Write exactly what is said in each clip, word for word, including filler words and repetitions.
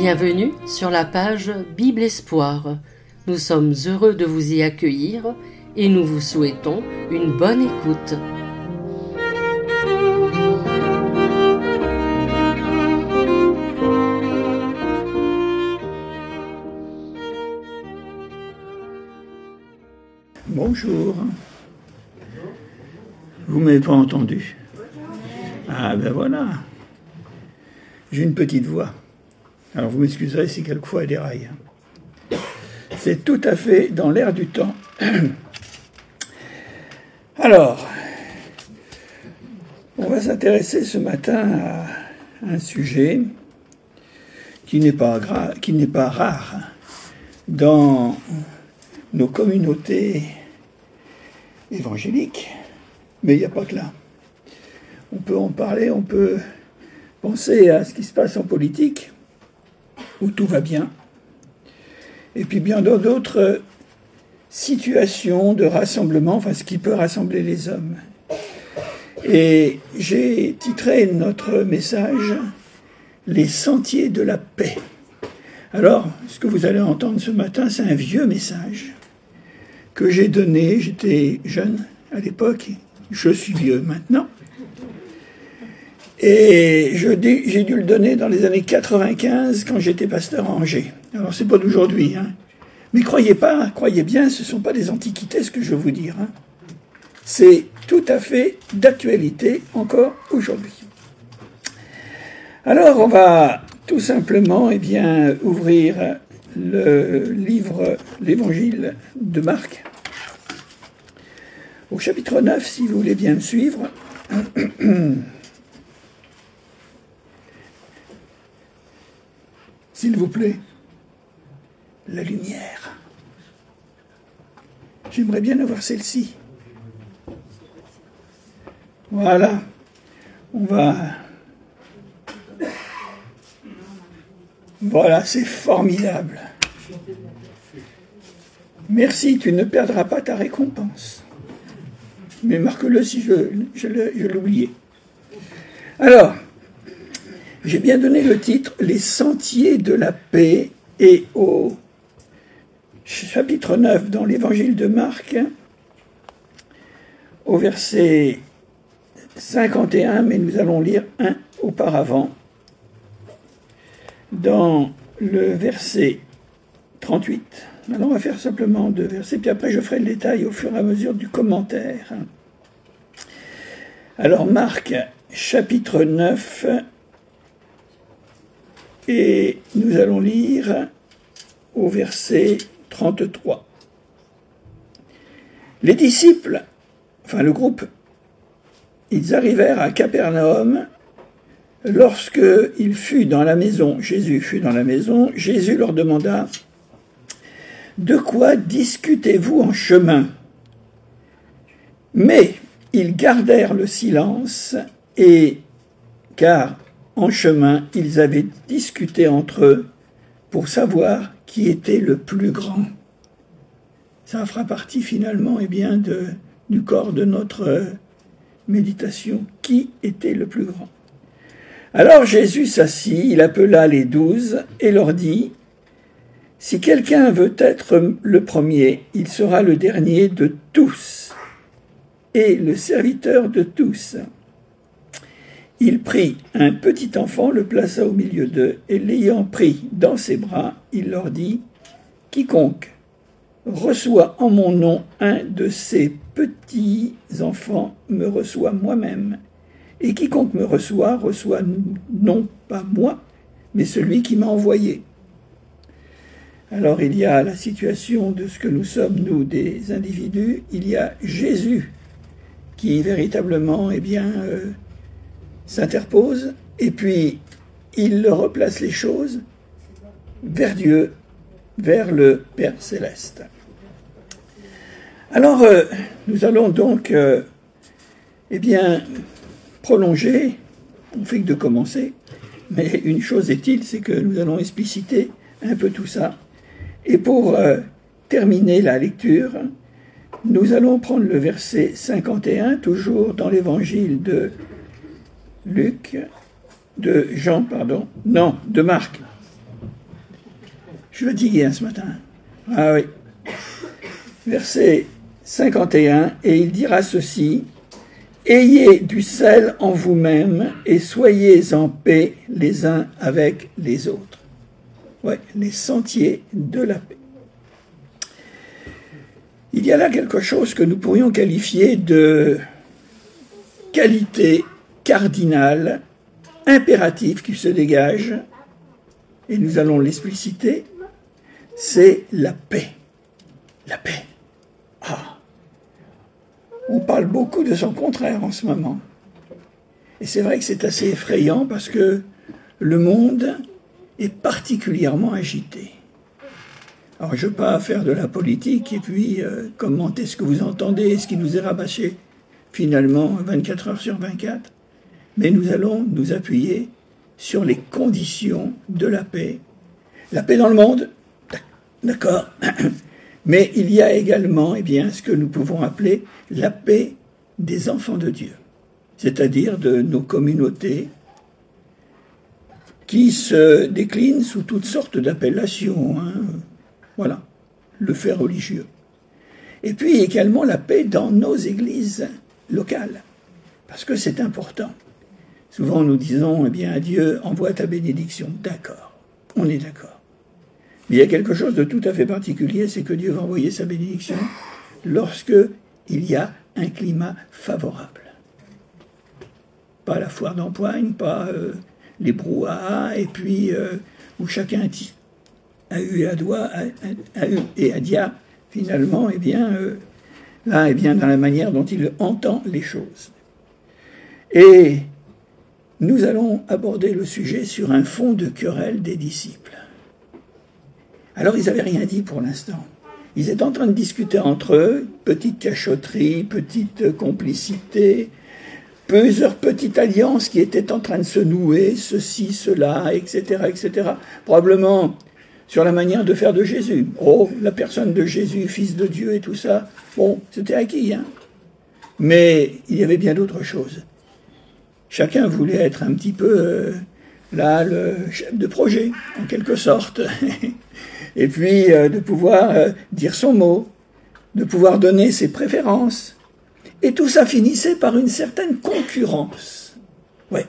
Bienvenue sur la page Bible Espoir. Nous sommes heureux de vous y accueillir et nous vous souhaitons une bonne écoute. Bonjour. Vous m'avez pas entendu? Ah ben voilà. J'ai une petite voix. Alors vous m'excuserez si quelquefois elle déraille. C'est tout à fait dans l'air du temps. Alors, on va s'intéresser ce matin à un sujet qui n'est pas gra- qui n'est pas rare dans nos communautés évangéliques, mais il n'y a pas que là. On peut en parler, on peut penser à ce qui se passe en politique, où tout va bien, et puis bien dans d'autres situations de rassemblement, enfin ce qui peut rassembler les hommes. Et j'ai titré notre message « Les sentiers de la paix ». Alors, ce que vous allez entendre ce matin, c'est un vieux message que j'ai donné, j'étais jeune à l'époque, je suis vieux maintenant, et je, j'ai dû le donner dans les années quatre-vingt-quinze quand j'étais pasteur à Angers. Alors c'est pas d'aujourd'hui, hein. Mais croyez pas, croyez bien, ce ne sont pas des antiquités ce que je veux vous dire. Hein. C'est tout à fait d'actualité encore aujourd'hui. Alors on va tout simplement eh bien, ouvrir le livre, l'évangile de Marc, au chapitre neuf, si vous voulez bien me suivre. S'il vous plaît, la lumière. J'aimerais bien avoir celle-ci. Voilà. On va... Voilà, c'est formidable. Merci, tu ne perdras pas ta récompense. Mais marque-le si je, je, je l'oubliais. Alors... J'ai bien donné le titre « Les sentiers de la paix » et au chapitre neuf dans l'évangile de Marc, au verset cinquante et un, mais nous allons lire un auparavant, dans le verset trente-huit. Alors on va faire simplement deux versets, puis après je ferai le détail au fur et à mesure du commentaire. Alors Marc, chapitre neuf, et nous allons lire au verset trente-trois. Les disciples, enfin le groupe, ils arrivèrent à Capernaum. Lorsque il fut dans la maison, Jésus fut dans la maison, Jésus leur demanda « De quoi discutez-vous en chemin ?» Mais ils gardèrent le silence, et car en chemin, ils avaient discuté entre eux pour savoir qui était le plus grand. Ça fera partie finalement eh bien, de, du corps de notre méditation. Qui était le plus grand? Alors Jésus s'assit, il appela les douze et leur dit « Si quelqu'un veut être le premier, il sera le dernier de tous et le serviteur de tous. » Il prit un petit enfant, le plaça au milieu d'eux, et l'ayant pris dans ses bras, il leur dit « Quiconque reçoit en mon nom un de ces petits enfants me reçoit moi-même, et quiconque me reçoit, reçoit non pas moi, mais celui qui m'a envoyé. » Alors il y a la situation de ce que nous sommes, nous, des individus, il y a Jésus qui véritablement, eh bien, euh, s'interpose, et puis il replace les choses vers Dieu, vers le Père Céleste. Alors, euh, nous allons donc, euh, eh bien, prolonger, on fait que de commencer, mais une chose est-il, c'est que nous allons expliciter un peu tout ça. Et pour euh, terminer la lecture, nous allons prendre le verset cinquante et un, toujours dans l'évangile de Luc, de Jean, pardon, non, de Marc. Je suis fatigué hein, ce matin. Ah oui. Verset cinquante et un, et il dira ceci, « Ayez du sel en vous-même et soyez en paix les uns avec les autres. » Ouais, les sentiers de la paix. Il y a là quelque chose que nous pourrions qualifier de qualité cardinale, impérative qui se dégage, et nous allons l'expliciter, c'est la paix. La paix. Ah. On parle beaucoup de son contraire en ce moment. Et c'est vrai que c'est assez effrayant parce que le monde est particulièrement agité. Alors je ne veux pas faire de la politique et puis euh, commenter ce que vous entendez, ce qui nous est rabâché finalement vingt-quatre heures sur vingt-quatre, mais nous allons nous appuyer sur les conditions de la paix. La paix dans le monde, d'accord, mais il y a également eh bien, ce que nous pouvons appeler la paix des enfants de Dieu, c'est-à-dire de nos communautés qui se déclinent sous toutes sortes d'appellations. Hein. Voilà, le fait religieux. Et puis également la paix dans nos églises locales, parce que c'est important. Souvent nous disons, eh bien, Dieu envoie ta bénédiction. D'accord, on est d'accord. Mais il y a quelque chose de tout à fait particulier, c'est que Dieu va envoyer sa bénédiction lorsque il y a un climat favorable. Pas la foire d'empoigne, pas euh, les brouhahas, et puis euh, où chacun a eu à doigt, a, a, a eu et à dia, finalement, eh bien, euh, là, eh bien, dans la manière dont il entend les choses. Et nous allons aborder le sujet sur un fond de querelle des disciples. Alors, ils n'avaient rien dit pour l'instant. Ils étaient en train de discuter entre eux, petite cachotterie, petite complicité, plusieurs petites alliances qui étaient en train de se nouer, ceci, cela, et cetera, et cetera. Probablement sur la manière de faire de Jésus. Oh, la personne de Jésus, fils de Dieu et tout ça. Bon, c'était acquis, hein. Mais il y avait bien d'autres choses. Chacun voulait être un petit peu, euh, là, le chef de projet, en quelque sorte. Et puis, euh, de pouvoir euh, dire son mot, de pouvoir donner ses préférences. Et tout ça finissait par une certaine concurrence. Ouais.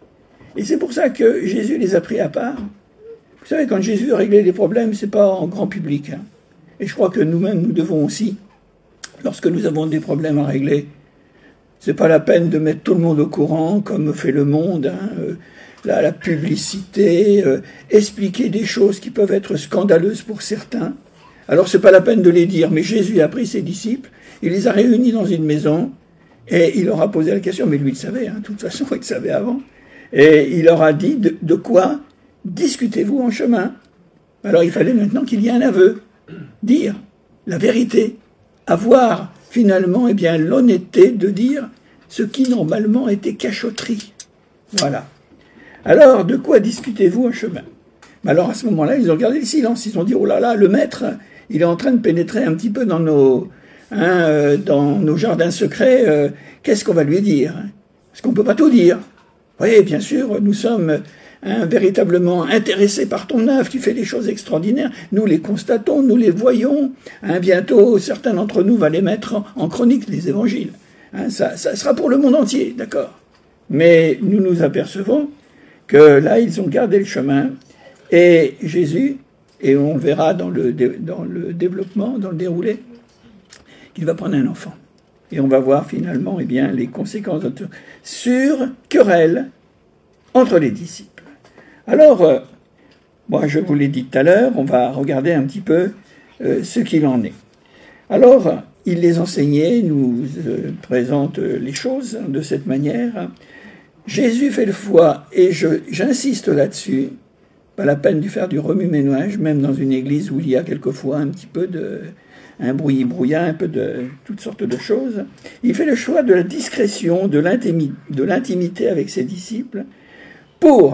Et c'est pour ça que Jésus les a pris à part. Vous savez, quand Jésus réglait les problèmes, c'est pas en grand public. Hein. Et je crois que nous-mêmes, nous devons aussi, lorsque nous avons des problèmes à régler, c'est pas la peine de mettre tout le monde au courant, comme fait le monde, hein, euh, la, la publicité, euh, expliquer des choses qui peuvent être scandaleuses pour certains. Alors c'est pas la peine de les dire, mais Jésus a pris ses disciples, il les a réunis dans une maison, et il leur a posé la question, mais lui il savait, hein, de toute façon il savait avant, et il leur a dit de, de quoi discutez-vous en chemin. Alors il fallait maintenant qu'il y ait un aveu, dire la vérité, avoir finalement eh bien, l'honnêteté de dire ce qui normalement était cachotterie. Voilà. Alors, de quoi discutez-vous en chemin? Alors à ce moment-là, ils ont gardé le silence. Ils ont dit, oh là là, le maître, il est en train de pénétrer un petit peu dans nos, hein, euh, dans nos jardins secrets. Euh, qu'est-ce qu'on va lui dire? Parce qu'on ne peut pas tout dire. Oui, bien sûr, nous sommes hein, véritablement intéressés par ton œuvre. Tu fais des choses extraordinaires. Nous les constatons, nous les voyons. Hein, bientôt, certains d'entre nous vont les mettre en, en chronique, les évangiles. Hein, ça, ça sera pour le monde entier, d'accord? Mais nous nous apercevons que là, ils ont gardé le chemin. Et Jésus, et on verra dans le, dans le développement, dans le déroulé, qu'il va prendre un enfant. Et on va voir finalement eh bien, les conséquences de, sur querelle entre les disciples. Alors, euh, moi je vous l'ai dit tout à l'heure, on va regarder un petit peu euh, ce qu'il en est. Alors, il les enseignait, nous euh, présente les choses de cette manière. Jésus fait le foi, et je, j'insiste là-dessus, pas la peine de faire du remue-ménage, même dans une église où il y a quelquefois un petit peu de un brouillis-brouillat, un peu de toutes sortes de choses. Il fait le choix de la discrétion, de l'intimité, de l'intimité avec ses disciples, pour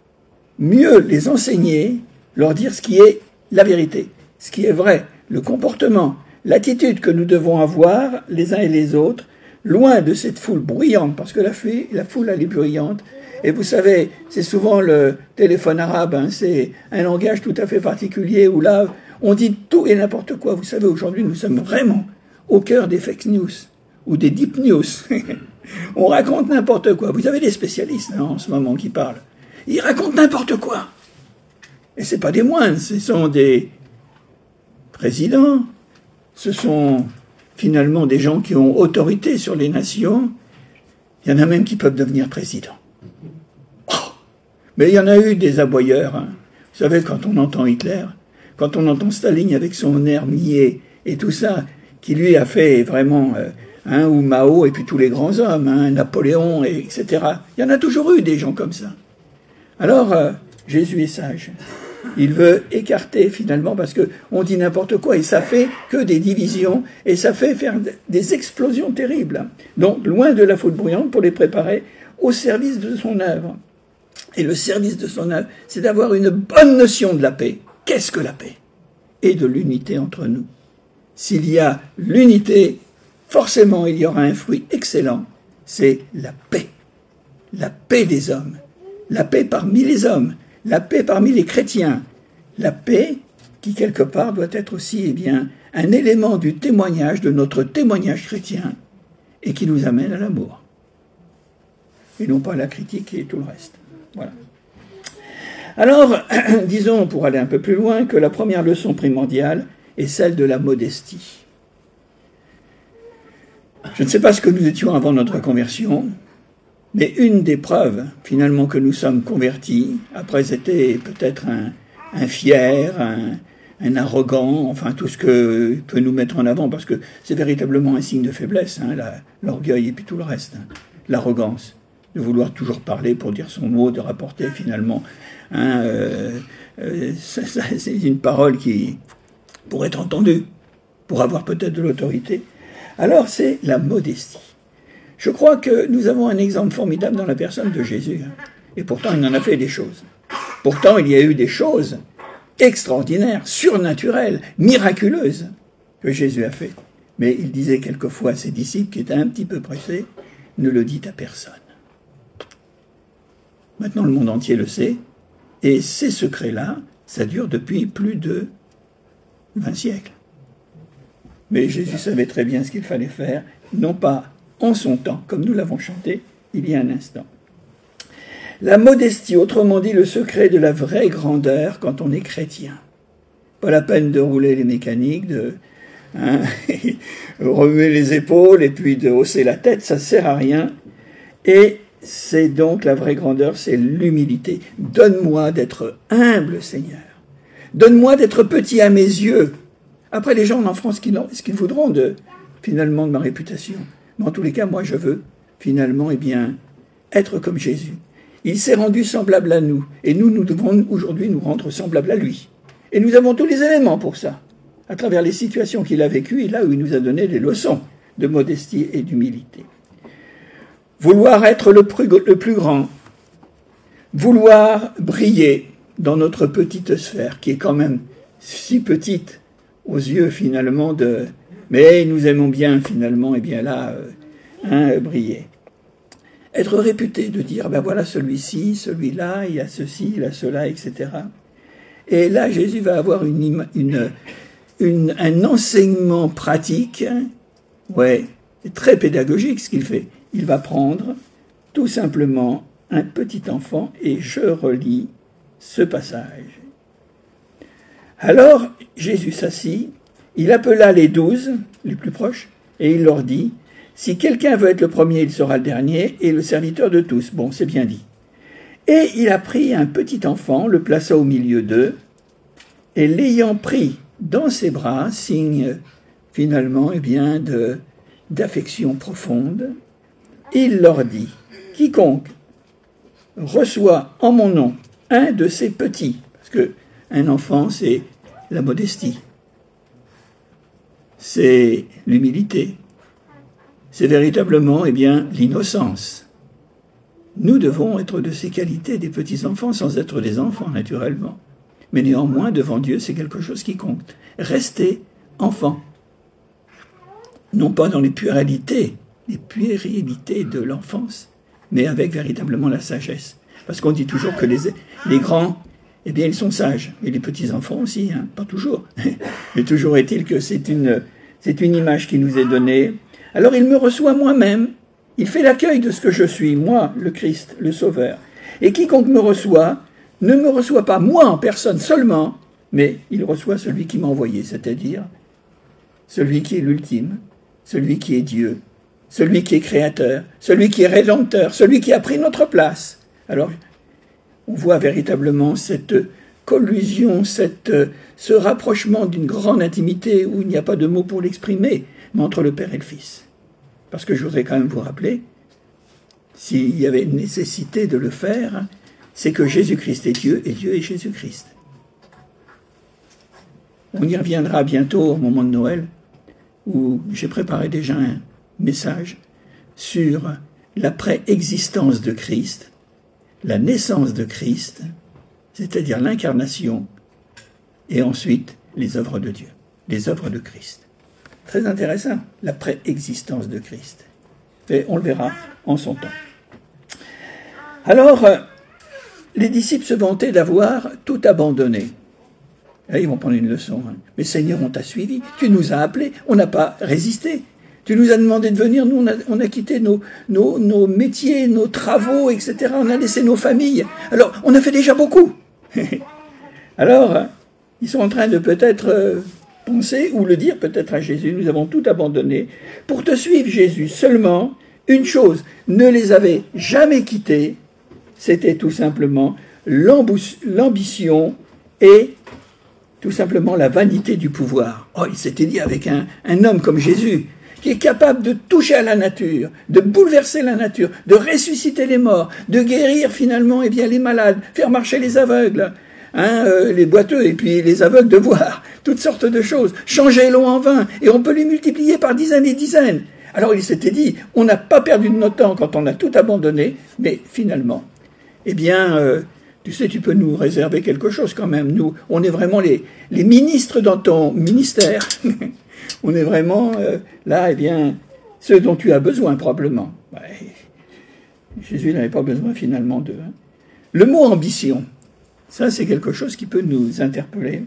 mieux les enseigner, leur dire ce qui est la vérité, ce qui est vrai, le comportement, l'attitude que nous devons avoir les uns et les autres, loin de cette foule bruyante, parce que la foule, la foule elle est bruyante, Et vous savez, c'est souvent le téléphone arabe, hein, c'est un langage tout à fait particulier où là, on dit tout et n'importe quoi. Vous savez, aujourd'hui, nous sommes vraiment au cœur des fake news ou des deep news. On raconte n'importe quoi. Vous avez des spécialistes hein, en ce moment qui parlent. Ils racontent n'importe quoi. Et ce n'est pas des moines, ce sont des présidents, ce sont finalement des gens qui ont autorité sur les nations. Il y en a même qui peuvent devenir présidents. Oh, mais il y en a eu des aboyeurs. Hein. Vous savez, quand on entend Hitler, quand on entend Staline avec son air niais et tout ça, qui lui a fait vraiment, euh, hein, ou Mao et puis tous les grands hommes, hein, Napoléon, et, etc. Il y en a toujours eu des gens comme ça. Alors, euh, Jésus est sage. Il veut écarter finalement parce que on dit n'importe quoi et ça fait que des divisions et ça fait faire des explosions terribles. Donc, loin de la foule bruyante pour les préparer au service de son œuvre. Et le service de son œuvre, c'est d'avoir une bonne notion de la paix. Qu'est-ce que la paix? Et de l'unité entre nous. S'il y a l'unité, forcément il y aura un fruit excellent, c'est la paix. La paix des hommes. La paix parmi les hommes. La paix parmi les chrétiens. La paix qui, quelque part, doit être aussi eh bien, un élément du témoignage, de notre témoignage chrétien, et qui nous amène à l'amour. Et non pas à la critique et tout le reste. Voilà. Alors, disons, pour aller un peu plus loin, que la première leçon primordiale est celle de la modestie. Je ne sais pas ce que nous étions avant notre conversion, mais une des preuves, finalement, que nous sommes convertis, après c'était peut-être un, un fier, un, un arrogant, enfin tout ce que peut nous mettre en avant, parce que c'est véritablement un signe de faiblesse, hein, la, l'orgueil et puis tout le reste, hein, l'arrogance, de vouloir toujours parler pour dire son mot, de rapporter finalement, hein, euh, euh, ça, ça, c'est une parole qui, pour être entendue, pour avoir peut-être de l'autorité. Alors c'est la modestie. Je crois que nous avons un exemple formidable dans la personne de Jésus. Et pourtant, il en a fait des choses. Pourtant, il y a eu des choses extraordinaires, surnaturelles, miraculeuses que Jésus a fait. Mais il disait quelquefois à ses disciples qui étaient un petit peu pressés, ne le dites à personne. Maintenant, le monde entier le sait. Et ces secrets-là, ça dure depuis plus de vingt siècles. Mais Jésus savait très bien ce qu'il fallait faire, non pas en son temps, comme nous l'avons chanté il y a un instant. La modestie, autrement dit le secret de la vraie grandeur quand on est chrétien. Pas la peine de rouler les mécaniques, de hein, remuer les épaules et puis de hausser la tête, ça ne sert à rien. Et c'est donc la vraie grandeur, c'est l'humilité. Donne-moi d'être humble, Seigneur. Donne-moi d'être petit à mes yeux. Après, les gens en feront ce qu'ils, ce qu'ils voudront de, finalement de ma réputation. Mais en tous les cas, moi, je veux, finalement, eh bien, être comme Jésus. Il s'est rendu semblable à nous. Et nous, nous devons aujourd'hui nous rendre semblables à lui. Et nous avons tous les éléments pour ça. À travers les situations qu'il a vécues et là où il nous a donné des leçons de modestie et d'humilité. Vouloir être le plus, le plus grand. Vouloir briller dans notre petite sphère, qui est quand même si petite aux yeux, finalement, de... Mais nous aimons bien, finalement, et eh bien là, euh, hein, briller. Être réputé, de dire, ben voilà, celui-ci, celui-là, il y a ceci, il y a cela, et cetera. Et là, Jésus va avoir une, une, une, un enseignement pratique, hein, ouais, très pédagogique ce qu'il fait. Il va prendre, tout simplement, un petit enfant, et je relis ce passage. Alors, Jésus s'assit, il appela les douze, les plus proches, et il leur dit, « Si quelqu'un veut être le premier, il sera le dernier, et le serviteur de tous. » Bon, c'est bien dit. Et il a pris un petit enfant, le plaça au milieu d'eux, et l'ayant pris dans ses bras, signe finalement, eh bien, de, d'affection profonde, il leur dit, « Quiconque reçoit en mon nom un de ces petits, parce que un enfant, c'est la modestie, c'est l'humilité, c'est véritablement, eh bien, l'innocence. Nous devons être de ces qualités des petits-enfants sans être des enfants, naturellement. Mais néanmoins, devant Dieu, c'est quelque chose qui compte. Rester enfant. Non pas dans les puérilités, les puérilités de l'enfance, mais avec véritablement la sagesse. Parce qu'on dit toujours que les, les grands, eh bien, ils sont sages, et les petits-enfants aussi, hein, pas toujours. Mais toujours est-il que c'est une, c'est une image qui nous est donnée. Alors il me reçoit moi-même, il fait l'accueil de ce que je suis, moi, le Christ, le Sauveur. Et quiconque me reçoit, ne me reçoit pas moi en personne seulement, mais il reçoit celui qui m'a envoyé, c'est-à-dire celui qui est l'ultime, celui qui est Dieu, celui qui est créateur, celui qui est rédempteur, celui qui a pris notre place. Alors, on voit véritablement cette collusion, cette, ce rapprochement d'une grande intimité où il n'y a pas de mots pour l'exprimer, mais entre le Père et le Fils. Parce que je voudrais quand même vous rappeler, s'il y avait une nécessité de le faire, c'est que Jésus-Christ est Dieu et Dieu est Jésus-Christ. On y reviendra bientôt au moment de Noël, où j'ai préparé déjà un message sur la pré-existence de Christ, la naissance de Christ, c'est-à-dire l'incarnation, et ensuite les œuvres de Dieu, les œuvres de Christ. Très intéressant, la pré-existence de Christ. Et on le verra en son temps. Alors, les disciples se vantaient d'avoir tout abandonné. Là, ils vont prendre une leçon. Hein. Mais Seigneur, on t'a suivi, tu nous as appelés, on n'a pas résisté. Tu nous as demandé de venir, nous on a, on a quitté nos, nos, nos métiers, nos travaux, et cetera. On a laissé nos familles. Alors, on a fait déjà beaucoup. Alors, ils sont en train de peut-être euh, penser ou le dire peut-être à Jésus, nous avons tout abandonné. Pour te suivre, Jésus, seulement une chose ne les avait jamais quittés, c'était tout simplement l'ambition et tout simplement la vanité du pouvoir. Oh, il s'était dit avec un, un homme comme Jésus, qui est capable de toucher à la nature, de bouleverser la nature, de ressusciter les morts, de guérir finalement eh bien, les malades, faire marcher les aveugles, hein, euh, les boiteux et puis les aveugles de voir, toutes sortes de choses, changer l'eau en vin, et on peut les multiplier par dizaines et dizaines. Alors il s'était dit, on n'a pas perdu de notre temps quand on a tout abandonné, mais finalement, eh bien, euh, tu sais, tu peux nous réserver quelque chose quand même. Nous, on est vraiment les, les ministres dans ton ministère. On est vraiment euh, là, eh bien, ceux dont tu as besoin probablement. Ouais. Jésus n'avait pas besoin finalement d'eux. Hein. Le mot ambition, ça c'est quelque chose qui peut nous interpeller,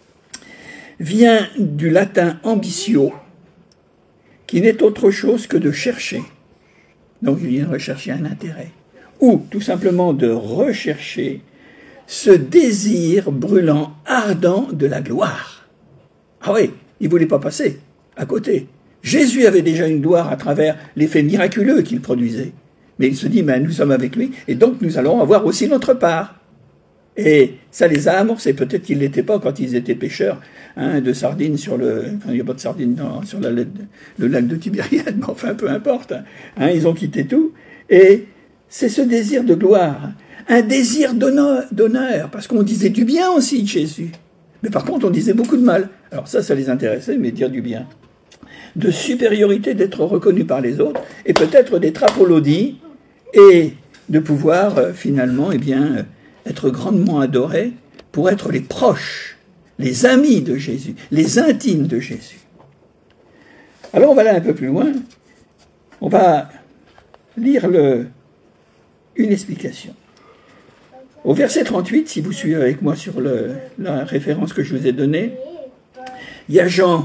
vient du latin ambitio, qui n'est autre chose que de chercher. Donc il vient de rechercher un intérêt. Ou tout simplement de rechercher ce désir brûlant, ardent de la gloire. Ah oui, il ne voulait pas passer à côté. Jésus avait déjà une gloire à travers les faits miraculeux qu'il produisait. Mais il se dit, ben, nous sommes avec lui, et donc nous allons avoir aussi notre part. Et ça les a amorcés. Peut-être qu'ils ne l'étaient pas quand ils étaient pêcheurs hein, de sardines sur le... Enfin, il n'y a pas de sardines dans, sur la, le lac de Tibériade, mais enfin, peu importe. Hein, ils ont quitté tout. Et c'est ce désir de gloire, un désir d'honneur, d'honneur, parce qu'on disait du bien aussi de Jésus. Mais par contre, on disait beaucoup de mal. Alors ça, ça les intéressait, mais dire du bien. De supériorité, d'être reconnu par les autres, et peut-être d'être applaudi, et de pouvoir, euh, finalement, eh bien, euh, être grandement adoré pour être les proches, les amis de Jésus, les intimes de Jésus. Alors, on va aller un peu plus loin. On va lire le... une explication. Au verset trente-huit, si vous suivez avec moi sur le, la référence que je vous ai donnée, il y a Jean,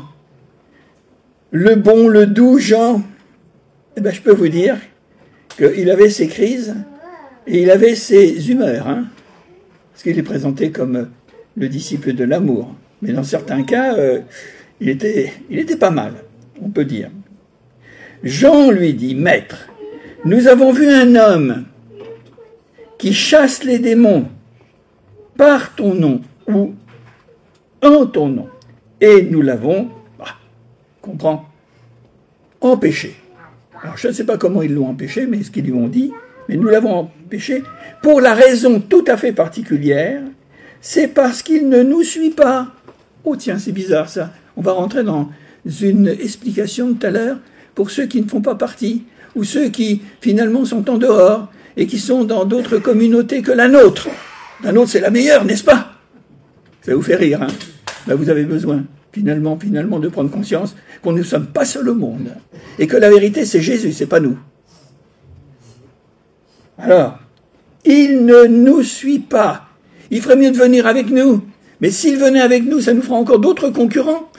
le bon, le doux Jean. Eh ben, je peux vous dire qu'il avait ses crises et il avait ses humeurs, hein, parce qu'il est présenté comme le disciple de l'amour. Mais dans certains cas, euh, il était, il était pas mal, on peut dire. Jean lui dit, « Maître, nous avons vu un homme qui chasse les démons par ton nom ou en ton nom. Et nous l'avons, bah, comprends, empêché. » Alors je ne sais pas comment ils l'ont empêché, mais ce qu'ils lui ont dit, mais nous l'avons empêché pour la raison tout à fait particulière, c'est parce qu'il ne nous suit pas. Oh tiens, c'est bizarre ça. On va rentrer dans une explication tout à l'heure pour ceux qui ne font pas partie, ou ceux qui finalement sont en dehors, et qui sont dans d'autres communautés que la nôtre. La nôtre, c'est la meilleure, n'est-ce pas? Ça vous fait rire, hein? Là, vous avez besoin, finalement, finalement, de prendre conscience qu'on ne sommes pas seuls au monde. Et que la vérité, c'est Jésus, c'est pas nous. Alors, il ne nous suit pas. Il ferait mieux de venir avec nous. Mais s'il venait avec nous, ça nous fera encore d'autres concurrents.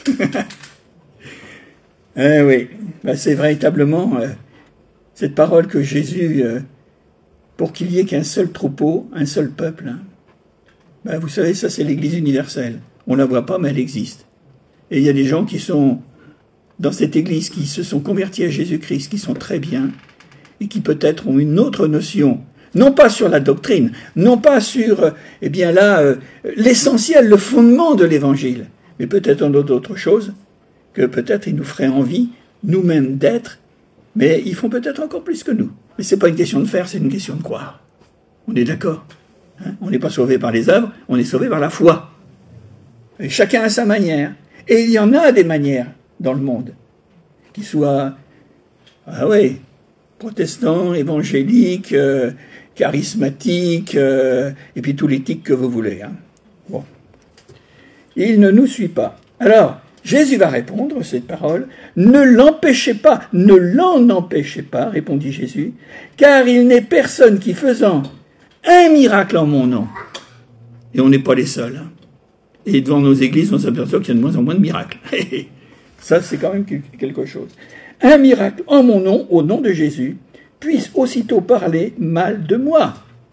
Eh oui, ben c'est véritablement euh, cette parole que Jésus, euh, pour qu'il y ait qu'un seul troupeau, un seul peuple, hein, ben vous savez, ça c'est l'Église universelle. On ne la voit pas, mais elle existe. Et il y a des gens qui sont dans cette Église, qui se sont convertis à Jésus-Christ, qui sont très bien, et qui peut-être ont une autre notion, non pas sur la doctrine, non pas sur, euh, eh bien là, euh, l'essentiel, le fondement de l'Évangile, mais peut-être en d'autres choses, que peut-être ils nous feraient envie, nous-mêmes, d'être, mais ils font peut-être encore plus que nous. Mais ce n'est pas une question de faire, c'est une question de croire. On est d'accord, hein? On n'est pas sauvé par les œuvres, on est sauvé par la foi. Et chacun à sa manière. Et il y en a des manières dans le monde, qui soient, ah oui, protestants, évangéliques, euh, charismatiques, euh, et puis tous les tics que vous voulez. Hein. Bon. Il ne nous suit pas. Alors, Jésus va répondre, cette parole, « Ne l'empêchez pas, ne l'en empêchez pas, répondit Jésus, car il n'est personne qui faisant un miracle en mon nom. » Et on n'est pas les seuls. Hein. Et devant nos églises, on s'aperçoit qu'il y a de moins en moins de miracles. Ça, c'est quand même quelque chose. Un miracle en mon nom, au nom de Jésus, puisse aussitôt parler mal de moi.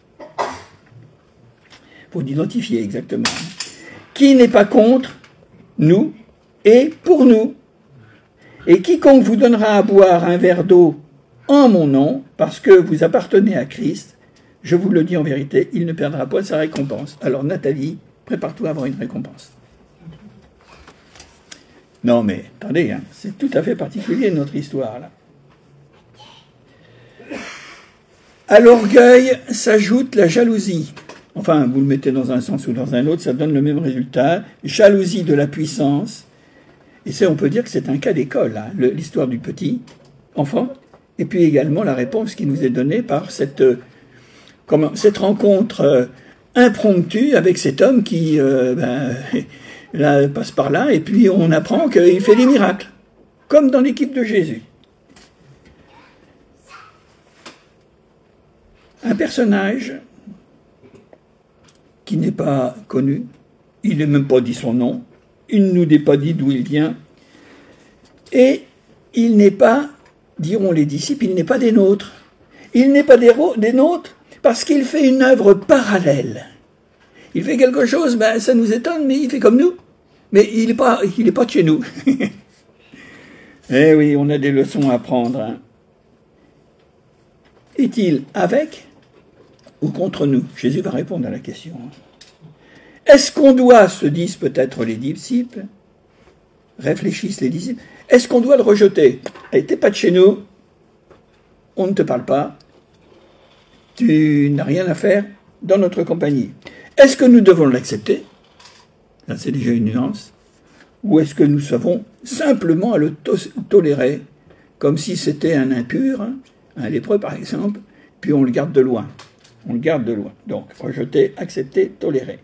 Il faut l'identifier exactement. Qui n'est pas contre nous et pour nous. Et quiconque vous donnera à boire un verre d'eau en mon nom, parce que vous appartenez à Christ, je vous le dis en vérité, il ne perdra pas sa récompense. Alors Nathalie, prépare-toi à avoir une récompense. Non mais, attendez, hein, c'est tout à fait particulier notre histoire là. À l'orgueil s'ajoute la jalousie. Enfin, vous le mettez dans un sens ou dans un autre, ça donne le même résultat. Jalousie de la puissance. Et ça, on peut dire que c'est un cas d'école, hein, l'histoire du petit enfant. Et puis également la réponse qui nous est donnée par cette, euh, comment, cette rencontre euh, impromptue avec cet homme qui euh, ben, là, passe par là. Et puis on apprend qu'il fait des miracles, comme dans l'équipe de Jésus. Un personnage qui n'est pas connu, il n'est même pas dit son nom, il ne nous est pas dit d'où il vient, et il n'est pas, diront les disciples, il n'est pas des nôtres. Il n'est pas des, des nôtres parce qu'il fait une œuvre parallèle. Il fait quelque chose, ben, ça nous étonne, mais il fait comme nous. Mais il n'est pas, il n'est pas de chez nous. Eh oui, on a des leçons à prendre. Hein. Est-il avec ou contre nous? Jésus va répondre à la question. Est-ce qu'on doit, se disent peut-être les disciples, réfléchissent les disciples, est-ce qu'on doit le rejeter? Eh, t'es pas de chez nous, on ne te parle pas, tu n'as rien à faire dans notre compagnie. Est-ce que nous devons l'accepter? Là, c'est déjà une nuance. Ou est-ce que nous savons simplement à le to- tolérer, comme si c'était un impur, hein, un lépreux par exemple, puis on le garde de loin. On le garde de loin. Donc, rejeter, accepter, tolérer.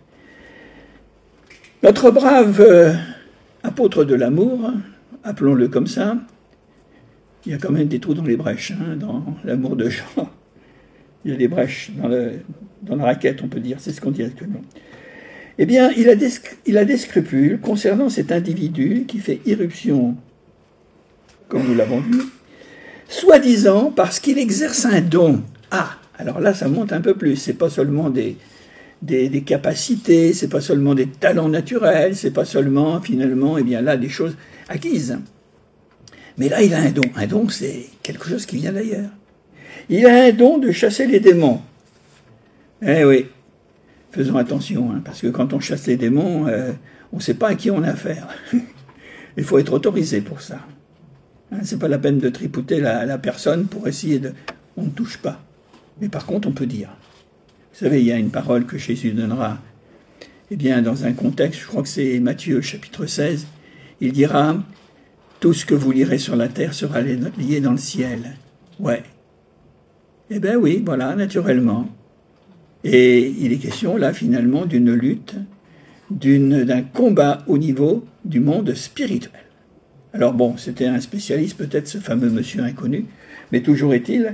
Notre brave euh, apôtre de l'amour, appelons-le comme ça, il y a quand même des trous dans les brèches, hein, dans l'amour de Jean. Il y a des brèches dans, le, dans la raquette, on peut dire, c'est ce qu'on dit actuellement. Eh bien, il a, des, il a des scrupules concernant cet individu qui fait irruption, comme nous l'avons vu, soi-disant parce qu'il exerce un don. Ah, alors là, ça monte un peu plus. C'est pas seulement des, des, des capacités, c'est pas seulement des talents naturels, c'est pas seulement, finalement, eh bien là, des choses acquises. Mais là, il a un don. Un don, c'est quelque chose qui vient d'ailleurs. Il a un don de chasser les démons. Eh oui, faisons attention, hein, parce que quand on chasse les démons, euh, on ne sait pas à qui on a affaire. Il faut être autorisé pour ça. Hein, c'est pas la peine de tripouter la, la personne pour essayer de... On ne touche pas. Mais par contre, on peut dire. Vous savez, il y a une parole que Jésus donnera, eh bien, dans un contexte, je crois que c'est Matthieu, chapitre seize, il dira « Tout ce que vous lirez sur la terre sera lié dans le ciel. » Ouais. Eh bien oui, voilà, naturellement. Et il est question, là, finalement, d'une lutte, d'une, d'un combat au niveau du monde spirituel. Alors bon, c'était un spécialiste, peut-être ce fameux monsieur inconnu, mais toujours est-il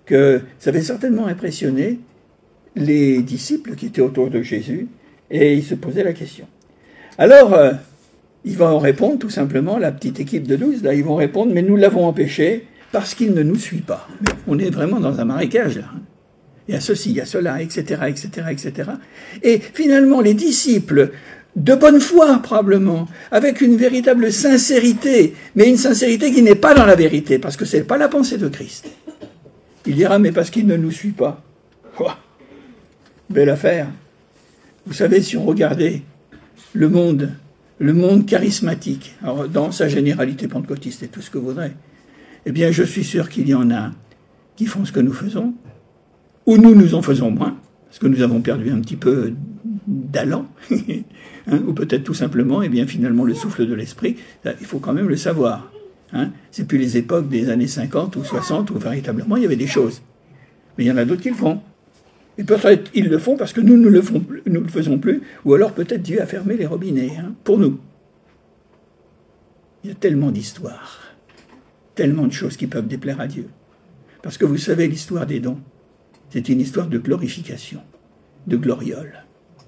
que ça avait certainement impressionné les disciples qui étaient autour de Jésus, et ils se posaient la question. Alors, euh, ils vont répondre tout simplement, la petite équipe de douze, là, ils vont répondre, mais nous l'avons empêché parce qu'il ne nous suit pas. Mais on est vraiment dans un marécage, là. Il y a ceci, il y a cela, et cetera, et cetera, et cetera. Et finalement, les disciples, de bonne foi probablement, avec une véritable sincérité, mais une sincérité qui n'est pas dans la vérité, parce que ce n'est pas la pensée de Christ. Il dira, mais parce qu'il ne nous suit pas. Ouah, belle affaire. Vous savez, si on regardait le monde, le monde charismatique, alors dans sa généralité pentecôtiste et tout ce que vous voudrez, eh bien, je suis sûr qu'il y en a qui font ce que nous faisons, ou nous, nous en faisons moins, parce que nous avons perdu un petit peu d'allant, hein, ou peut-être tout simplement, eh bien, finalement, le souffle de l'esprit, ça, il faut quand même le savoir. Hein. C'est plus les époques des années cinquante ou soixante où véritablement il y avait des choses. Mais il y en a d'autres qui le font. Et peut-être ils le font parce que nous ne le, font, nous le faisons plus, ou alors peut-être Dieu a fermé les robinets, hein, pour nous. Il y a tellement d'histoires, tellement de choses qui peuvent déplaire à Dieu. Parce que vous savez, l'histoire des dons, c'est une histoire de glorification, de gloriole.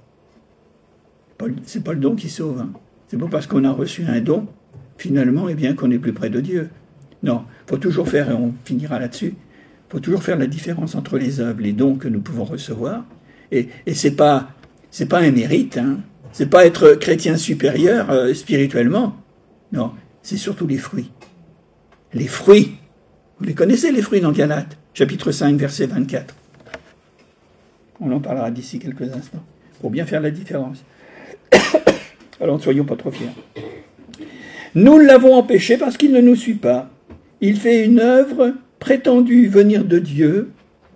C'est pas le don qui sauve. Hein. C'est pas parce qu'on a reçu un don, finalement, eh bien, qu'on est plus près de Dieu. Non, il faut toujours faire, et on finira là-dessus, il faut toujours faire la différence entre les œuvres, les dons que nous pouvons recevoir, et, et c'est pas, c'est pas un mérite, hein. C'est pas être chrétien supérieur euh, spirituellement. Non, c'est surtout les fruits. Les fruits. Vous les connaissez, les fruits dans Galates, chapitre cinq, verset vingt-quatre. On en parlera d'ici quelques instants, pour bien faire la différence. Alors ne soyons pas trop fiers. Nous l'avons empêché parce qu'il ne nous suit pas. Il fait une œuvre prétendue venir de Dieu.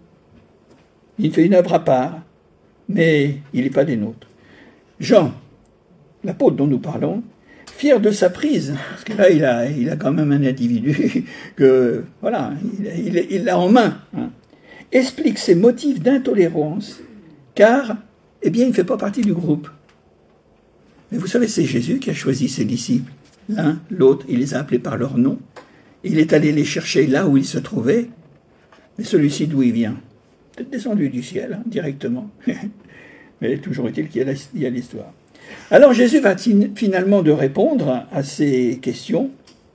Il fait une œuvre à part, mais il n'est pas des nôtres. Jean, l'apôtre dont nous parlons, fier de sa prise, parce que là, il a, il a quand même un individu que, voilà, il, il, il l'a en main, hein, explique ses motifs d'intolérance, car, eh bien, il ne fait pas partie du groupe. Mais vous savez, c'est Jésus qui a choisi ses disciples. L'un, l'autre, il les a appelés par leur nom. Il est allé les chercher là où ils se trouvaient. Mais celui-ci, d'où il vient? Peut-être descendu du ciel, hein, directement. Mais toujours est-il qu'il y a l'histoire. Alors Jésus va finalement de répondre à ces questions.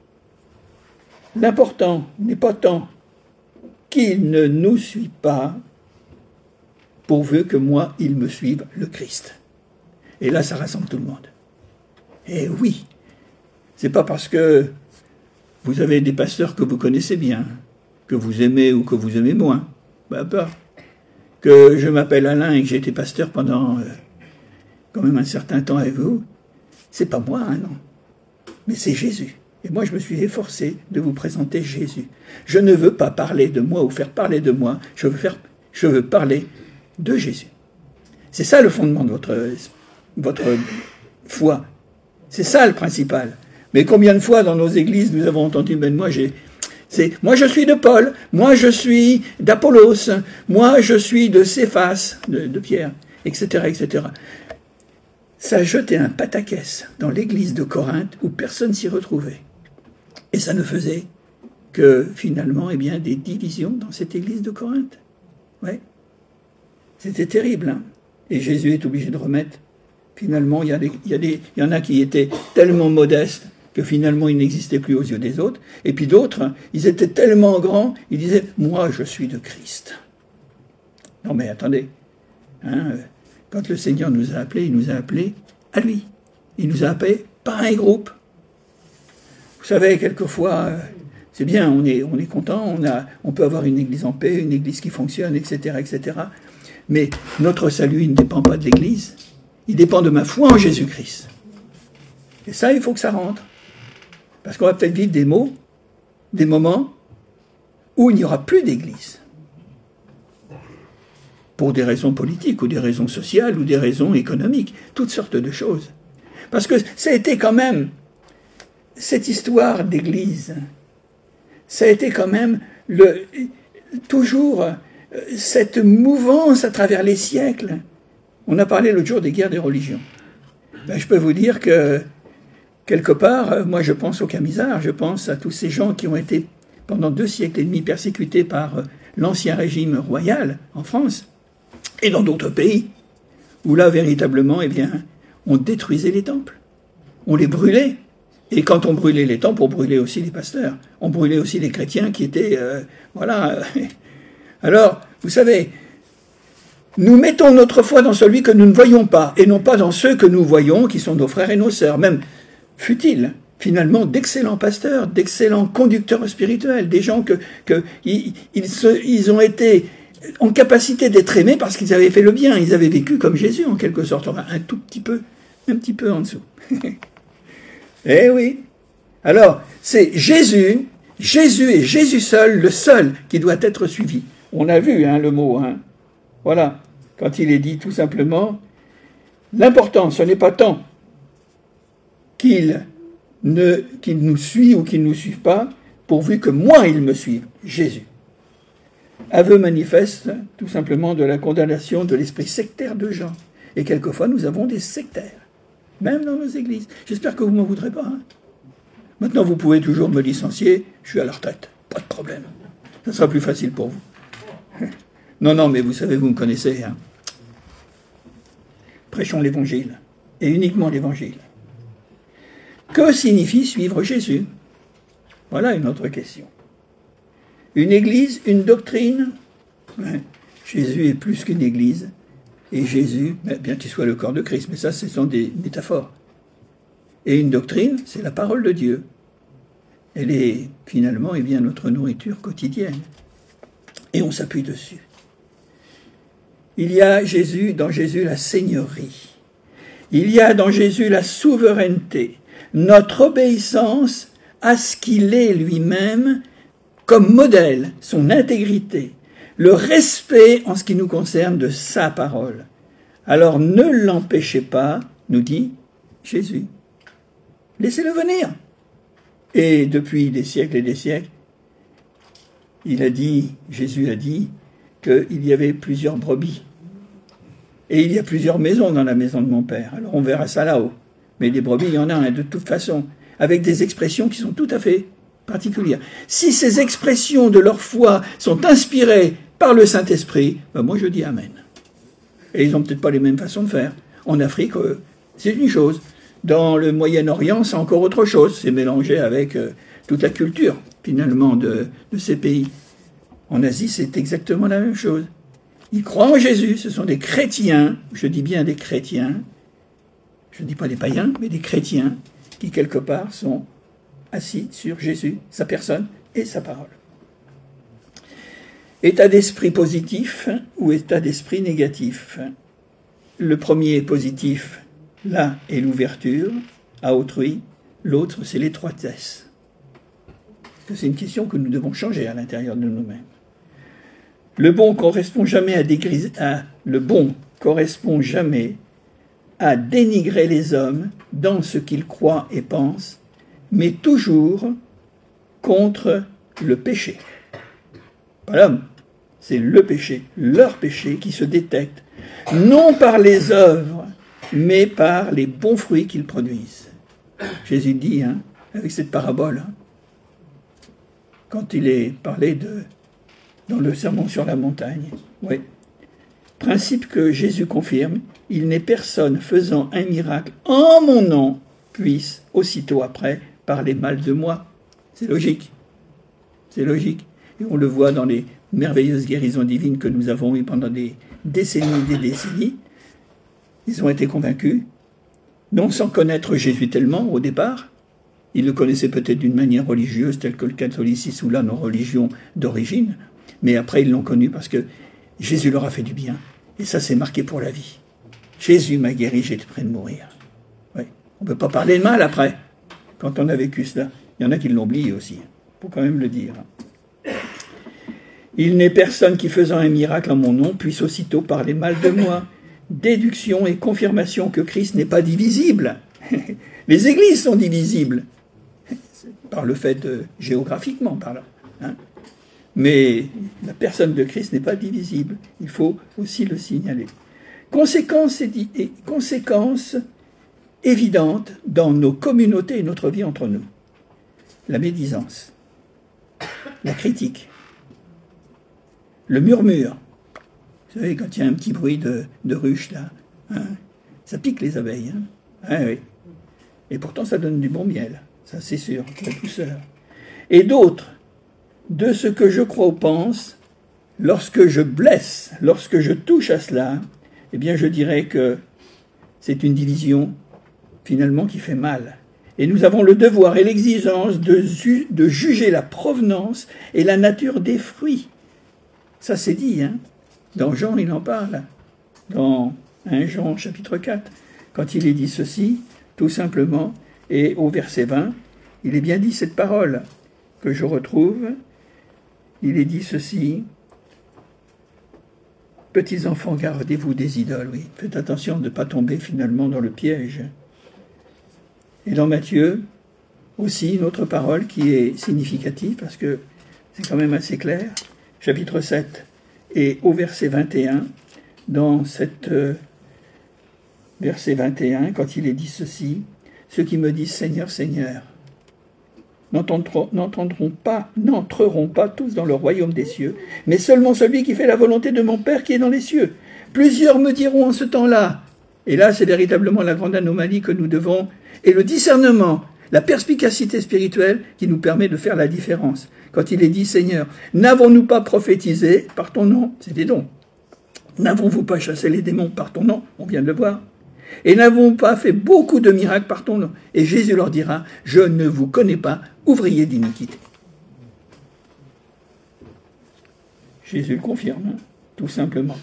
L'important n'est pas tant qu'il ne nous suit pas, pourvu que moi, il me suive, le Christ. Et là, ça rassemble tout le monde. Et oui, c'est pas parce que vous avez des pasteurs que vous connaissez bien, que vous aimez ou que vous aimez moins, ben pas, que je m'appelle Alain et que j'ai été pasteur pendant euh, quand même un certain temps avec vous, c'est pas moi, hein, non. Mais c'est Jésus. Et moi, je me suis efforcé de vous présenter Jésus. Je ne veux pas parler de moi ou faire parler de moi, je veux, faire, je veux parler de Jésus. C'est ça le fondement de votre votre foi. C'est ça le principal. Mais combien de fois dans nos églises nous avons entendu, ben moi j'ai, c'est, moi je suis de Paul, moi je suis d'Apollos, moi je suis de Céphas, de, de Pierre, et cetera, et cetera. Ça a jeté un pataquès dans l'église de Corinthe où personne s'y retrouvait. Et ça ne faisait que finalement, eh bien, des divisions dans cette église de Corinthe. Ouais. C'était terrible, hein. Et Jésus est obligé de remettre. Finalement, il y, a des, il, y a des, il y en a qui étaient tellement modestes que finalement, ils n'existaient plus aux yeux des autres. Et puis d'autres, ils étaient tellement grands, ils disaient « Moi, je suis de Christ ». Non mais attendez, hein, quand le Seigneur nous a appelés, il nous a appelés à lui. Il nous a appelés par un groupe. Vous savez, quelquefois, c'est bien, on est, on est content, on, a, on peut avoir une église en paix, une église qui fonctionne, et cetera, et cetera. Mais notre salut, il ne dépend pas de l'église. Il dépend de ma foi en Jésus-Christ. Et ça, il faut que ça rentre. Parce qu'on va peut-être vivre des mots, des moments où il n'y aura plus d'église. Pour des raisons politiques, ou des raisons sociales, ou des raisons économiques. Toutes sortes de choses. Parce que ça a été quand même, cette histoire d'église, ça a été quand même le, toujours cette mouvance à travers les siècles. On a parlé l'autre jour des guerres des religions. Ben, je peux vous dire que, quelque part, moi je pense aux Camisards, je pense à tous ces gens qui ont été pendant deux siècles et demi persécutés par l'ancien régime royal en France et dans d'autres pays, où là, véritablement, eh bien, on détruisait les temples. On les brûlait. Et quand on brûlait les temples, on brûlait aussi les pasteurs. On brûlait aussi les chrétiens qui étaient... Euh, voilà. Alors, vous savez, nous mettons notre foi dans celui que nous ne voyons pas, et non pas dans ceux que nous voyons, qui sont nos frères et nos sœurs. Même, fut-il, finalement, d'excellents pasteurs, d'excellents conducteurs spirituels, des gens que, que ils, ils, se, ils ont été en capacité d'être aimés parce qu'ils avaient fait le bien. Ils avaient vécu comme Jésus, en quelque sorte, enfin, un tout petit peu, un petit peu en dessous. Eh oui. Alors, c'est Jésus, Jésus et Jésus seul, le seul qui doit être suivi. On a vu hein, le mot, hein. Voilà, quand il est dit tout simplement, l'important, ce n'est pas tant qu'il ne, qu'il nous suit ou qu'il ne nous suive pas, pourvu que moi il me suive, Jésus. Aveu manifeste, tout simplement, de la condamnation de l'esprit sectaire de Jean. Et quelquefois, nous avons des sectaires. Même dans nos églises. J'espère que vous ne m'en voudrez pas. Hein. Maintenant, vous pouvez toujours me licencier. Je suis à la retraite. Pas de problème. Ça sera plus facile pour vous. Non, non, mais vous savez, vous me connaissez. Hein. Prêchons l'évangile. Et uniquement l'évangile. Que signifie suivre Jésus? Voilà une autre question. Une église, une doctrine? Ouais. Jésus est plus qu'une église. Et Jésus, bien qu'il soit le corps de Christ, mais ça, ce sont des métaphores. Et une doctrine, c'est la parole de Dieu. Elle est finalement eh bien, notre nourriture quotidienne. Et on s'appuie dessus. Il y a Jésus, dans Jésus la seigneurie. Il y a dans Jésus la souveraineté, notre obéissance à ce qu'il est lui-même comme modèle, son intégrité. Le respect en ce qui nous concerne de sa parole. Alors ne l'empêchez pas, nous dit Jésus. Laissez-le venir. Et depuis des siècles et des siècles, il a dit, Jésus a dit qu'il y avait plusieurs brebis. Et il y a plusieurs maisons dans la maison de mon Père. Alors on verra ça là-haut. Mais des brebis, il y en a hein, de toute façon, avec des expressions qui sont tout à fait particulières. Si ces expressions de leur foi sont inspirées par le Saint-Esprit, ben moi je dis Amen. Et ils n'ont peut-être pas les mêmes façons de faire. En Afrique, euh, c'est une chose. Dans le Moyen-Orient, c'est encore autre chose. C'est mélangé avec euh, toute la culture, finalement, de, de ces pays. En Asie, c'est exactement la même chose. Ils croient en Jésus, ce sont des chrétiens, je dis bien des chrétiens, je ne dis pas des païens, mais des chrétiens, qui quelque part sont assis sur Jésus, sa personne et sa parole. État d'esprit positif ou état d'esprit négatif? Le premier est positif, là est l'ouverture à autrui, l'autre c'est l'étroitesse. C'est une question que nous devons changer à l'intérieur de nous-mêmes. Le bon correspond jamais à, dégris, à le bon correspond jamais à dénigrer les hommes dans ce qu'ils croient et pensent, mais toujours contre le péché. Pas l'homme, c'est le péché, leur péché qui se détecte, non par les œuvres, mais par les bons fruits qu'ils produisent. Jésus dit, hein, avec cette parabole, hein, quand il est parlé de, dans le sermon sur la montagne, oui, principe que Jésus confirme, il n'est personne faisant un miracle en mon nom puisse aussitôt après parler mal de moi. C'est logique. C'est logique. Et on le voit dans les merveilleuses guérisons divines que nous avons eues pendant des décennies et des décennies. Ils ont été convaincus, non sans connaître Jésus tellement au départ. Ils le connaissaient peut-être d'une manière religieuse, telle que le catholicisme ou là nos religions d'origine, mais après ils l'ont connu parce que Jésus leur a fait du bien. Et ça, c'est marqué pour la vie. Jésus m'a guéri, j'étais près de mourir. Oui. On ne peut pas parler de mal après, quand on a vécu cela. Il y en a qui l'ont oublié aussi. Il faut quand même le dire. Il n'est personne qui, faisant un miracle en mon nom, puisse aussitôt parler mal de moi. Déduction et confirmation que Christ n'est pas divisible. Les églises sont divisibles. Par le fait de, géographiquement, par là. Hein. Mais la personne de Christ n'est pas divisible. Il faut aussi le signaler. Conséquence, et conséquence évidente dans nos communautés et notre vie entre nous. La médisance, la critique, le murmure. Vous savez, quand il y a un petit bruit de, de ruche, là, hein, ça pique les abeilles. Hein. Ah, oui. Et pourtant, ça donne du bon miel, ça c'est sûr, la douceur. Et d'autres, de ce que je crois ou pense, lorsque je blesse, lorsque je touche à cela, eh bien je dirais que c'est une division finalement qui fait mal. Et nous avons le devoir et l'exigence de, ju- de juger la provenance et la nature des fruits. Ça c'est dit, hein. Dans Jean il en parle, dans un Jean chapitre quatre, quand il est dit ceci, tout simplement, et au verset vingt, il est bien dit cette parole que je retrouve, il est dit ceci, « Petits enfants, gardez-vous des idoles. » Oui, faites attention de ne pas tomber finalement dans le piège. Et dans Matthieu, aussi une autre parole qui est significative, parce que c'est quand même assez clair, chapitre sept, et au verset vingt et un, dans cette euh, verset vingt et un, quand il est dit ceci, « Ceux qui me disent Seigneur, Seigneur, n'entendront, n'entendront pas, n'entreront pas tous dans le royaume des cieux, mais seulement celui qui fait la volonté de mon Père qui est dans les cieux. Plusieurs me diront en ce temps-là. » Et là, c'est véritablement la grande anomalie que nous devons, et le discernement, la perspicacité spirituelle qui nous permet de faire la différence. Quand il est dit, Seigneur, n'avons-nous pas prophétisé par ton nom? C'est des dons. N'avons-vous pas chassé les démons par ton nom? On vient de le voir. Et n'avons pas fait beaucoup de miracles par ton nom? Et Jésus leur dira, je ne vous connais pas, ouvriers d'iniquité. Jésus le confirme, hein, tout simplement.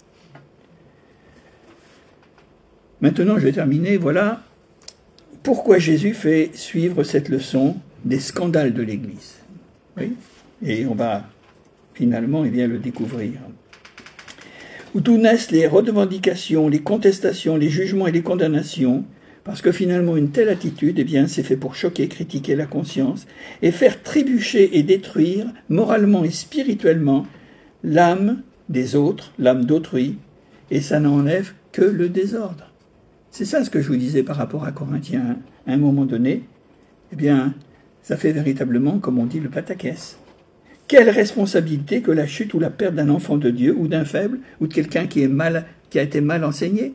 Maintenant, je vais terminer, voilà pourquoi Jésus fait suivre cette leçon des scandales de l'Église. Oui, et on va finalement eh bien, le découvrir. Où tout naissent les revendications, les contestations, les jugements et les condamnations, parce que finalement une telle attitude, eh bien, c'est fait pour choquer, critiquer la conscience et faire trébucher et détruire moralement et spirituellement l'âme des autres, l'âme d'autrui, et ça n'enlève que le désordre. C'est ça ce que je vous disais par rapport à Corinthiens. À un moment donné, eh bien, ça fait véritablement, comme on dit, le pataquès. Quelle responsabilité que la chute ou la perte d'un enfant de Dieu, ou d'un faible, ou de quelqu'un qui est mal, qui a été mal enseigné.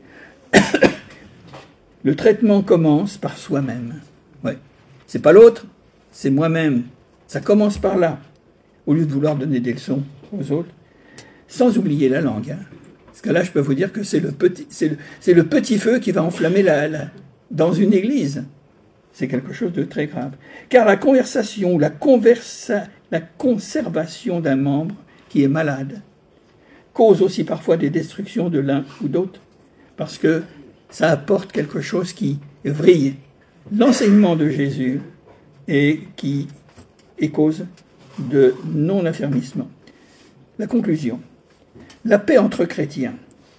Le traitement commence par soi-même. Ouais. C'est pas l'autre, c'est moi-même. Ça commence par là, au lieu de vouloir donner des leçons aux autres, sans oublier la langue. Hein. Parce que là, je peux vous dire que c'est le petit, c'est le, c'est le petit feu qui va enflammer la, la, dans une église. C'est quelque chose de très grave. Car la conversation, la, conversa, la conservation d'un membre qui est malade cause aussi parfois des destructions de l'un ou d'autre, parce que ça apporte quelque chose qui vrille l'enseignement de Jésus et qui est cause de non-affermissement. La conclusion. La paix entre chrétiens.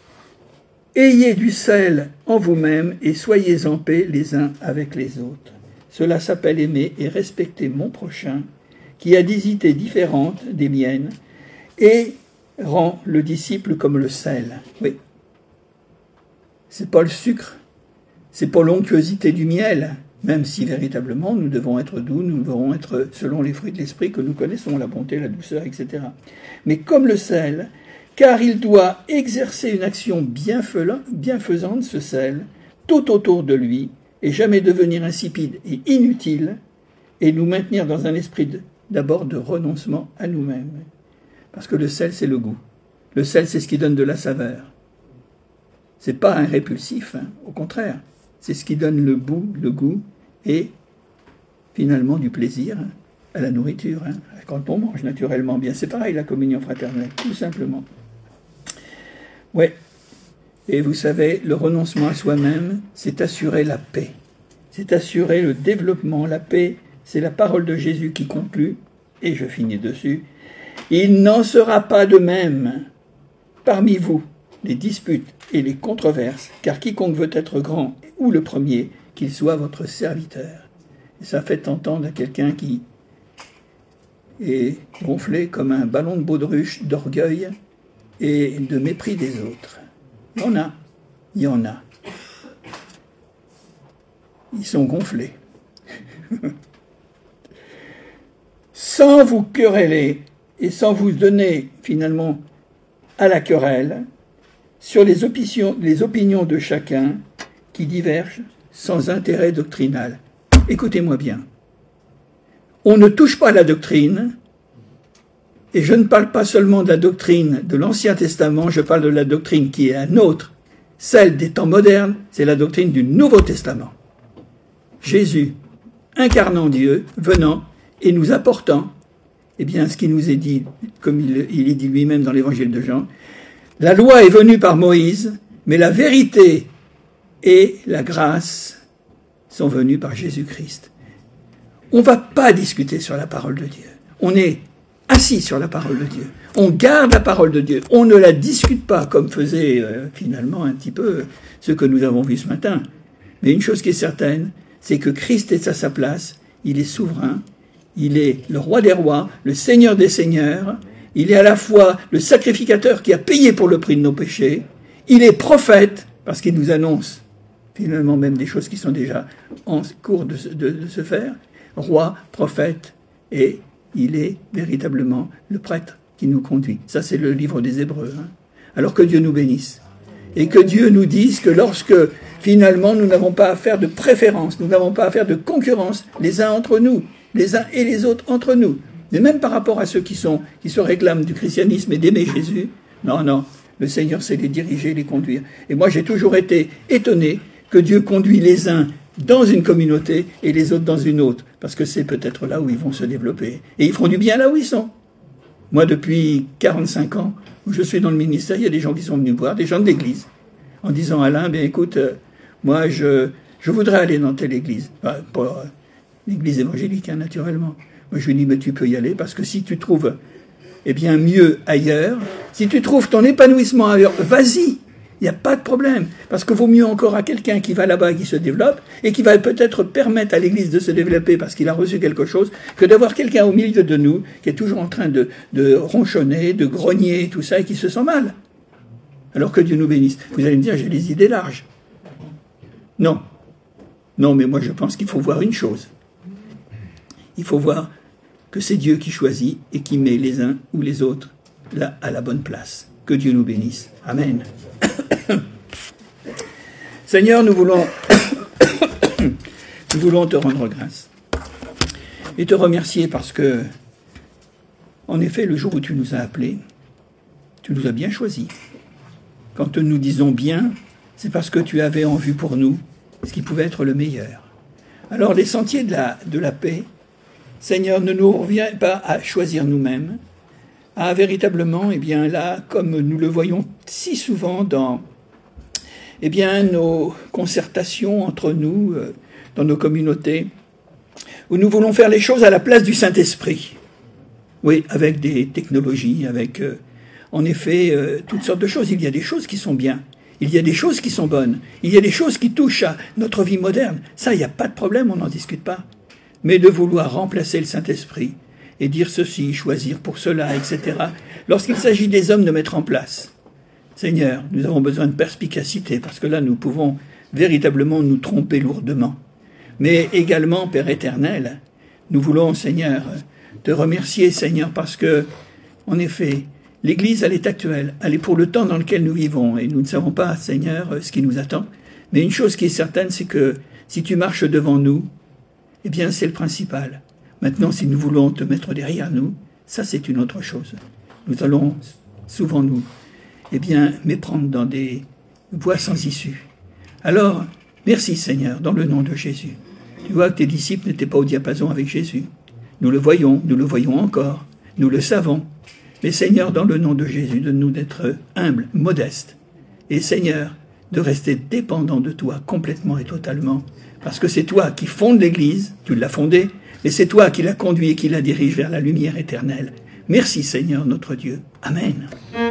Ayez du sel en vous-même et soyez en paix les uns avec les autres. Cela s'appelle aimer et respecter mon prochain, qui a des idées différentes des miennes, et rend le disciple comme le sel. Oui. C'est pas le sucre, c'est pas l'onctuosité du miel, même si véritablement nous devons être doux, nous devons être selon les fruits de l'esprit que nous connaissons, la bonté, la douceur, et cetera. Mais comme le sel, car il doit exercer une action bienfaisante, ce sel, tout autour de lui, et jamais devenir insipide et inutile, et nous maintenir dans un esprit de, d'abord de renoncement à nous-mêmes. Parce que le sel, c'est le goût. Le sel, c'est ce qui donne de la saveur. C'est pas un répulsif, hein, au contraire. C'est ce qui donne le goût, le goût et finalement du plaisir hein, à la nourriture. Hein, quand on mange naturellement bien, c'est pareil la communion fraternelle, tout simplement. Ouais. Et vous savez, le renoncement à soi-même, c'est assurer la paix. C'est assurer le développement. La paix, c'est la parole de Jésus qui conclut, et je finis dessus. Il n'en sera pas de même parmi vous les disputes et les controverses, car quiconque veut être grand ou le premier, qu'il soit votre serviteur. Et ça fait entendre à quelqu'un qui est gonflé comme un ballon de baudruche d'orgueil et de mépris des autres. Il y en a, il y en a. Ils sont gonflés. Sans vous quereller et sans vous donner finalement à la querelle sur les opinions, les opinions de chacun qui divergent sans intérêt doctrinal. Écoutez-moi bien. On ne touche pas à la doctrine, et je ne parle pas seulement de la doctrine de l'Ancien Testament, je parle de la doctrine qui est la nôtre, celle des temps modernes, c'est la doctrine du Nouveau Testament. Jésus, incarnant Dieu, venant et nous apportant, eh bien, ce qui nous est dit, comme il, il est dit lui-même dans l'évangile de Jean, la loi est venue par Moïse, mais la vérité et la grâce sont venues par Jésus-Christ. On ne va pas discuter sur la parole de Dieu. On est assis sur la parole de Dieu. On garde la parole de Dieu. On ne la discute pas comme faisait euh, finalement un petit peu ce que nous avons vu ce matin. Mais une chose qui est certaine, c'est que Christ est à sa place. Il est souverain. Il est le roi des rois, le seigneur des seigneurs. Il est à la fois le sacrificateur qui a payé pour le prix de nos péchés. Il est prophète parce qu'il nous annonce finalement même des choses qui sont déjà en cours de, de, de se faire. Roi, prophète, et il est véritablement le prêtre qui nous conduit. Ça, c'est le livre des Hébreux. Hein. Alors que Dieu nous bénisse. Et que Dieu nous dise que lorsque, finalement, nous n'avons pas à faire de préférence, nous n'avons pas à faire de concurrence les uns entre nous, les uns et les autres entre nous. Mais même par rapport à ceux qui, sont, qui se réclament du christianisme et d'aimer Jésus, non, non, le Seigneur sait les diriger, les conduire. Et moi, j'ai toujours été étonné que Dieu conduit les uns dans une communauté et les autres dans une autre, parce que c'est peut-être là où ils vont se développer. Et ils feront du bien là où ils sont. Moi, depuis quarante-cinq ans, où je suis dans le ministère, il y a des gens qui sont venus me voir, des gens de l'église, en disant « Alain, bien écoute, euh, moi, je, je voudrais aller dans telle église. Enfin, » pas euh, l'église évangélique, hein, naturellement. Moi, je lui dis « Mais tu peux y aller, parce que si tu trouves eh bien, mieux ailleurs, si tu trouves ton épanouissement ailleurs, vas-y. Il n'y a pas de problème, parce que vaut mieux encore à quelqu'un qui va là-bas et qui se développe, et qui va peut-être permettre à l'Église de se développer parce qu'il a reçu quelque chose, que d'avoir quelqu'un au milieu de nous qui est toujours en train de, de ronchonner, de grogner, tout ça, et qui se sent mal. Alors que Dieu nous bénisse. Vous allez me dire, j'ai les idées larges. Non. Non, mais moi je pense qu'il faut voir une chose. Il faut voir que c'est Dieu qui choisit et qui met les uns ou les autres là à la bonne place. Que Dieu nous bénisse. Amen. Seigneur, nous voulons, nous voulons te rendre grâce et te remercier parce que, en effet, le jour où tu nous as appelés, tu nous as bien choisis. Quand nous disons bien, c'est parce que tu avais en vue pour nous ce qui pouvait être le meilleur. Alors, les sentiers de la, de la paix, Seigneur, ne nous revient pas à choisir nous-mêmes, à véritablement, eh bien là, comme nous le voyons si souvent dans eh bien, nos concertations entre nous, euh, dans nos communautés, où nous voulons faire les choses à la place du Saint-Esprit. Oui, avec des technologies, avec, euh, en effet, euh, toutes sortes de choses. Il y a des choses qui sont bien, il y a des choses qui sont bonnes, il y a des choses qui touchent à notre vie moderne. Ça, il n'y a pas de problème, on n'en discute pas. Mais de vouloir remplacer le Saint-Esprit, et dire ceci, choisir pour cela, et cetera. Lorsqu'il s'agit des hommes de mettre en place, Seigneur, nous avons besoin de perspicacité, parce que là, nous pouvons véritablement nous tromper lourdement. Mais également, Père éternel, nous voulons, Seigneur, te remercier, Seigneur, parce que, en effet, l'Église, elle est actuelle, elle est pour le temps dans lequel nous vivons, et nous ne savons pas, Seigneur, ce qui nous attend. Mais une chose qui est certaine, c'est que si tu marches devant nous, eh bien, c'est le principal. Maintenant, si nous voulons te mettre derrière nous, ça c'est une autre chose. Nous allons souvent nous, eh bien, méprendre dans des voies sans issue. Alors, merci Seigneur, dans le nom de Jésus. Tu vois que tes disciples n'étaient pas au diapason avec Jésus. Nous le voyons, nous le voyons encore, nous le savons. Mais Seigneur, dans le nom de Jésus, donne-nous d'être humbles, modestes. Et Seigneur, de rester dépendants de toi complètement et totalement. Parce que c'est toi qui fondes l'Église, tu l'as fondée, et c'est toi qui la conduis et qui la dirige vers la lumière éternelle. Merci Seigneur notre Dieu. Amen.